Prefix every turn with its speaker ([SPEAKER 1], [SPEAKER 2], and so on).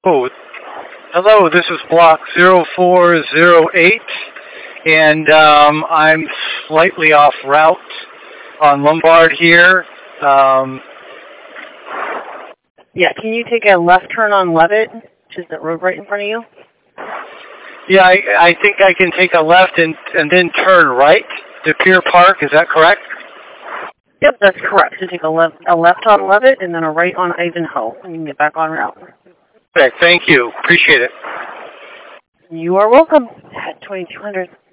[SPEAKER 1] Oh, hello, this is block 0408, and I'm slightly off route on Lombard here.
[SPEAKER 2] Yeah, can you take a left turn on Levitt, which is the road right in front of you?
[SPEAKER 1] Yeah, I think I can take a left and then turn right to Pier Park. Is that correct?
[SPEAKER 2] Yep, that's correct. So take a left on Levitt and then a right on Ivanhoe, and you can get back on route.
[SPEAKER 1] Okay, thank you. Appreciate it.
[SPEAKER 2] You are welcome. At 2200.